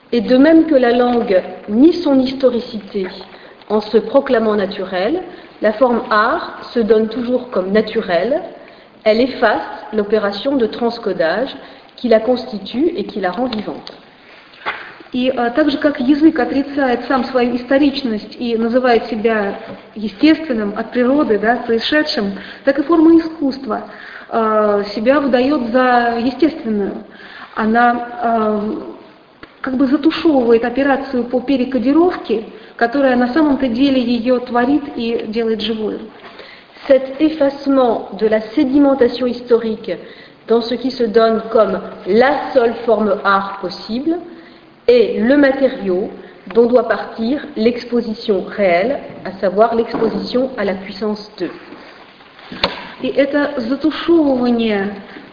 Et de même que la langue nie son historicité en se proclamant naturelle, la forme art se donne toujours comme naturelle, elle efface l'opération de transcodage qui la constitue et qui la rend vivante. И так же, как язык отрицает сам свою историчность и называет себя естественным, от природы, да, происшедшим, так и форма искусства себя выдает за естественную. Она как бы затушевывает операцию по перекодировке, которая на самом-то деле ее творит и делает живой. Cet effacement de la sédimentation historique dans ce qui se donne comme la seule forme art possible est le matériau dont doit partir l'exposition réelle, à savoir l'exposition à la puissance 2. И это затушевывание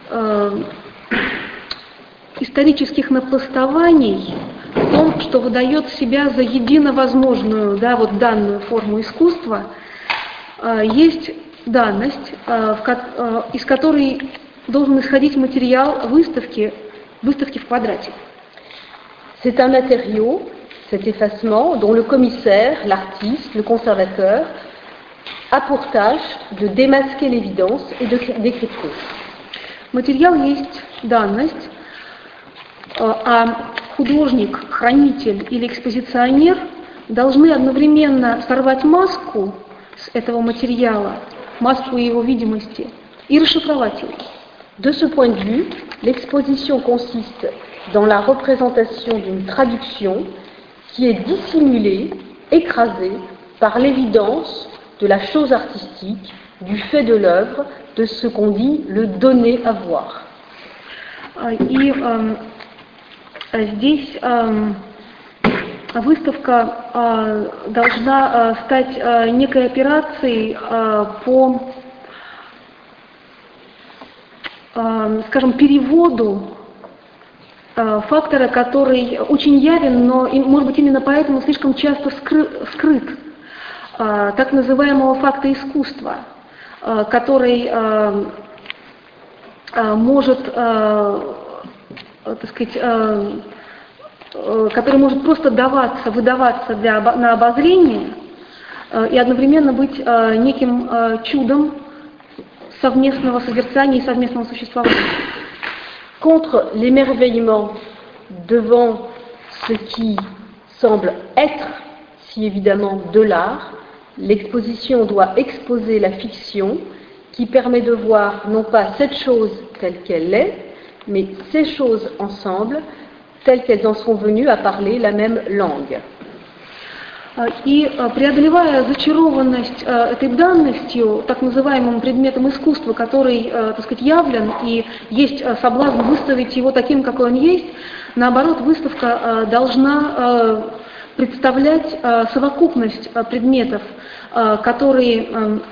исторических напластований в том, что выдает себя за единовозможную, да, вот данную форму искусства, есть данность, из которой должен исходить материал выставки в квадрате. C'est un matériau, cet effacement, dont le commissaire, l'artiste, le conservateur, a pour tâche de démasquer l'évidence et de décrypter. Материал есть данность, а художник, хранитель или экспозиционер должны одновременно сорвать маску с этого материала, маску его видимости, и расшифровать его. De ce point de vue, l'exposition consiste dans la représentation d'une traduction qui est dissimulée, écrasée par l'évidence de la chose artistique, du fait de l'œuvre, de ce qu'on dit le donner à voir. И здесь выставка должна стать некой операцией по, скажем, переводу фактора, который очень явен, но, может быть, именно поэтому слишком часто скрыт, так называемого факта искусства, который может, так сказать, который может просто выдаваться на обозрение и одновременно быть неким чудом совместного созерцания и совместного существования. Contre l'émerveillement devant ce qui semble être, si évidemment, de l'art, l'exposition doit exposer la fiction qui permet de voir non pas cette chose telle qu'elle est, mais ces choses ensemble, telles qu'elles en sont venues à parler la même langue. И преодолевая зачарованность этой данностью, так называемым предметом искусства, который, так сказать, явлен, и есть соблазн выставить его таким, какой он есть, наоборот, выставка должна представлять совокупность предметов, которые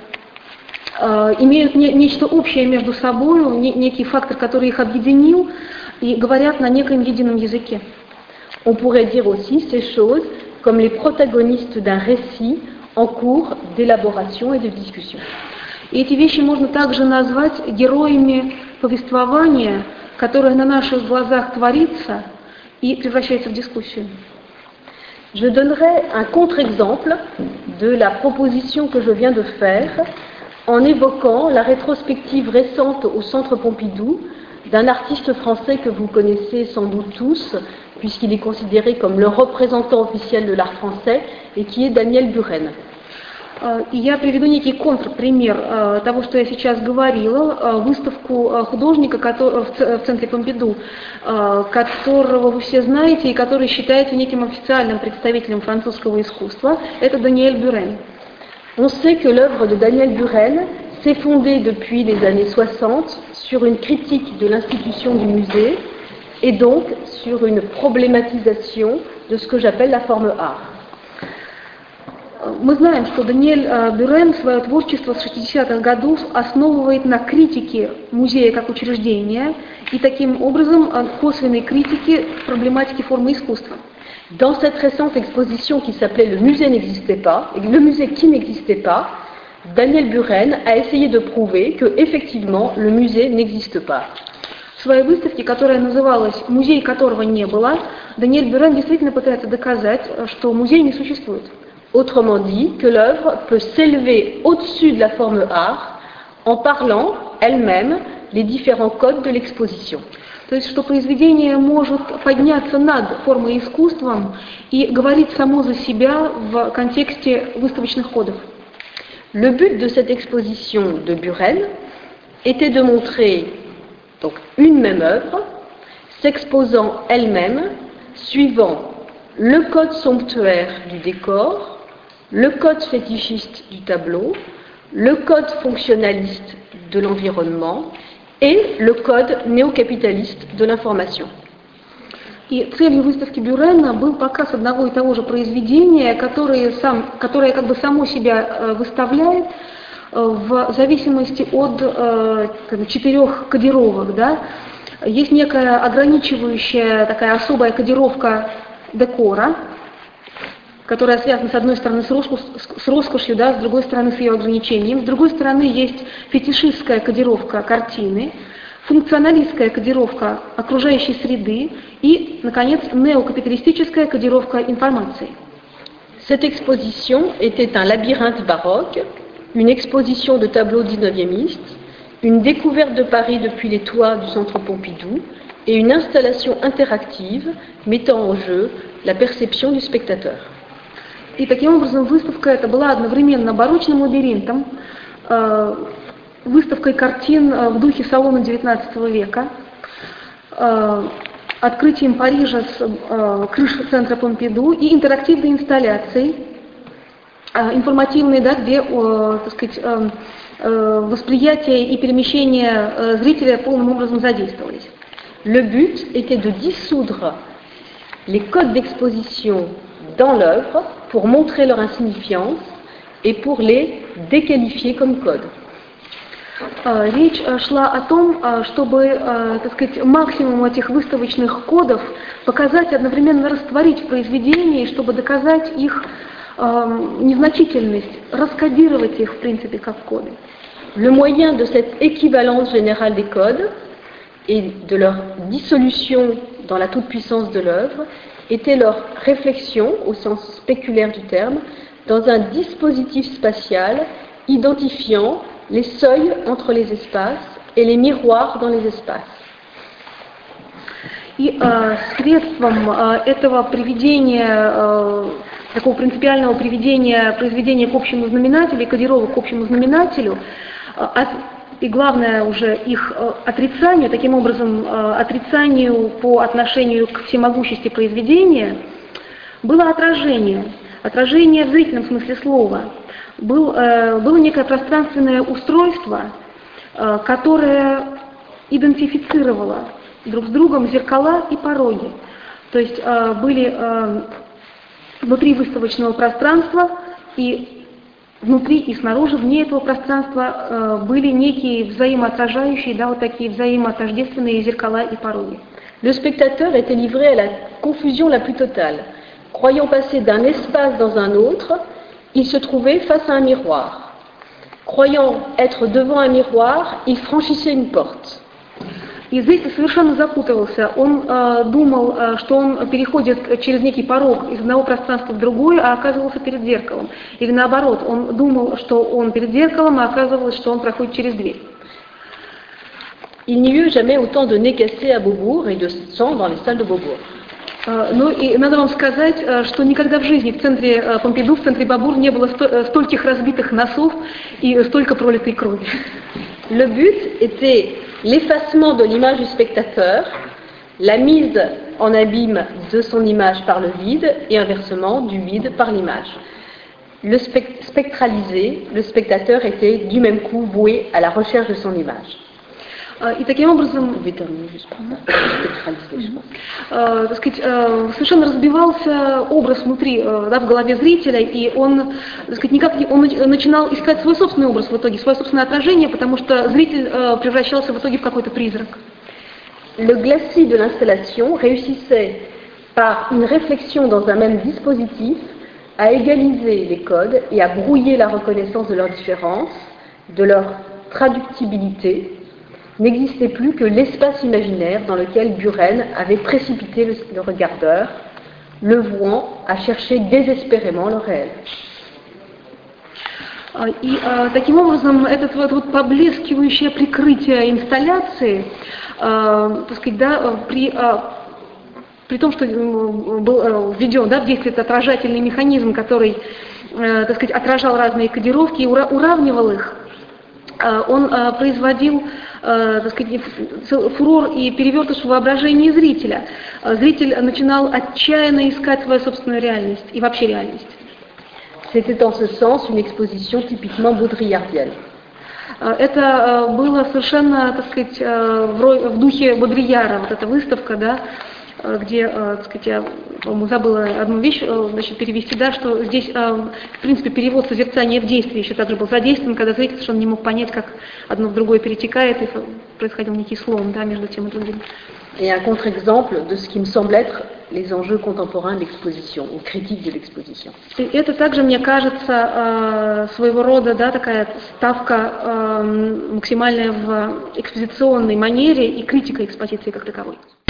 имеют нечто общее между собой, некий фактор, который их объединил, и говорят на некоем едином языке. On pourrait dire aussi ces choses comme les protagonistes d'un récit en cours d'élaboration et de discussion. И эти вещи можно также назвать героями повествования, которое на наших глазах творится и превращается в дискуссию. Je donnerai un contre-exemple de la proposition que je viens de faire en évoquant la rétrospective récente au Centre Pompidou d'un artiste français que vous connaissez sans doute tous, puisqu'il est considéré comme le représentant officiel de l'art français, et qui est Daniel Buren. И я приведу некий контрпример того, что я сейчас говорила, выставку художника в центре Помпиду, которого вы все знаете и который считается неким официальным представителем французского искусства, это Даниэль Бюрен. On sait que l'œuvre de Daniel Buren s'est fondée depuis les années 60 sur une critique de l'institution du musée et donc sur une problématisation de ce que j'appelle la forme art. Мы знаем, что Даниэль Бюрен свое творчество с 60-х годов основывает на критике музея как учреждения и таким образом косвенной критике проблематики формы искусства. Dans cette récente exposition qui s'appelait Le musée n'existait pas, et le musée qui n'existait pas, Daniel Buren a essayé de prouver que effectivement le musée n'existe pas. своей выставке, которая называлась «Музей, которого не было», Даниэль Бюрен действительно пытается доказать, что музей не существует. Autrement dit, que l'œuvre peut s'élever au-dessus de la forme art en parlant elle-même les différents codes de l'exposition. То есть, что произведение может подняться над формой искусством и говорить само за себя в контексте выставочных кодов. Le but de cette exposition de Buren était de montrer donc une même œuvre s'exposant elle-même suivant le code somptuaire du décor, le code fétichiste du tableau, le code fonctionnaliste de l'environnement et le code néocapitaliste de l'information. И целью выставки Бюрена был показ одного и того же произведения, которое как бы само себя выставляет в зависимости от 4 кодировок. Да? Есть некая ограничивающая, такая особая кодировка декора, которая связана с одной стороны с роскошью, да, с другой стороны с ее ограничением, с другой стороны есть фетишистская кодировка картины, функционалистская кодировка окружающей среды и, наконец, néocapitalistique кодировка информации. Cette exposition était un labyrinthe baroque, une exposition de tableaux 19e, une découverte de Paris depuis les toits du Centre Pompidou et une installation interactive mettant en jeu la perception du spectateur. И таким образом выставка эта была одновременно барочным лабиринтом, выставкой картин в духе салона XIX века, открытием Парижа с крыши центра Помпиду и интерактивной инсталляцией, информативной, да, где, так сказать, восприятие и перемещение зрителя полным образом задействовались. Le but était de dissoudre les codes d'exposition dans l'œuvre pour montrer leur insignifiance et pour les déqualifier comme codes. Речь шла о том, чтобы, так сказать, максимум этих выставочных кодов показать, одновременно растворить в произведении, чтобы доказать их незначительность, раскодировать их, в принципе, как коды. Le moyen de cette équivalence générale des codes et de leur dissolution dans la toute-puissance de l'œuvre était leur réflexion, au sens spéculaire du terme, dans un dispositif spatial identifiant les seuils entre les espaces et les miroirs dans les espaces. И средством этого приведения, такого принципиального приведения произведения к общему знаменателю, кодировок к общему знаменателю, и главное уже их отрицанию, таким образом отрицанию по отношению к всемогущести произведения, было отражение в зрительном смысле слова. Было некое пространственное устройство, которое идентифицировало друг с другом зеркала и пороги. То есть были внутри выставочного пространства и внутри и снаружи, вне этого пространства были некие взаимоотражающие, да, вот такие взаимоотождественные зеркала и пороги. Le spectateur était livré à la confusion la plus totale. Croyant passer d'un espace dans un autre, il se trouvait face à un miroir. Croyant être devant un miroir, il franchissait une porte. И зритель совершенно запутывался. Он думал, что он переходит через некий порог из одного пространства в другое, а оказывался перед зеркалом. Или наоборот, он думал, что он перед зеркалом, а оказывалось, что он проходит через дверь. Il n'y eut jamais autant de nez cassés à Beaubourg et de sang dans les salles de Beaubourg. Ну и надо вам сказать, что никогда в жизни в центре Помпиду, в центре Beaubourg не было стольких разбитых носов и столько пролитой крови. Le but était l'effacement de l'image du spectateur, la mise en abîme de son image par le vide et inversement du vide par l'image. Le spectralisé, le spectateur était du même coup voué à la recherche de son image. И таким образом, так сказать, совершенно разбивался образ внутри, да, в голове зрителя, и он, так сказать, он начинал искать свой собственный образ в итоге, свое собственное отражение, потому что зритель превращался в итоге в какой-то призрак. Le glacis de l'installation réussissait par une réflexion dans un même dispositif à égaliser les codes et à brouiller la reconnaissance de leurs différences, de leur traductibilité, n'existait plus que l'espace imaginaire dans lequel Buren avait précipité le regardeur, le vouant à chercher désespérément le réel. И таким образом это вот поблескивающее прикрытие инсталляции, так сказать, да, при том, что был введен, да, в действие этот отражательный механизм, который, так сказать, отражал разные кодировки и уравнивал их, он производил, так сказать, фурор и перевертыш в воображении зрителя. Зритель начинал отчаянно искать свою собственную реальность и вообще реальность. C'était en ce sens une exposition typiquement baudrillardienne. Это было совершенно, так сказать, в духе Бодрияра, вот эта выставка, да, где, так сказать, я, по-моему, забыла одну вещь, значит, перевести, да, что здесь, в принципе, перевод созерцания в действии еще также был задействован, когда зритель совершенно не мог понять, как одно в другое перетекает, и происходил некий слом, да, между тем и другим. Et un contre-exemple de ce qui me semble être les enjeux contemporains de l'exposition, ou critique de l'exposition. И это также, мне кажется, своего рода, да, такая ставка максимальная в экспозиционной манере и критика экспозиции как таковой.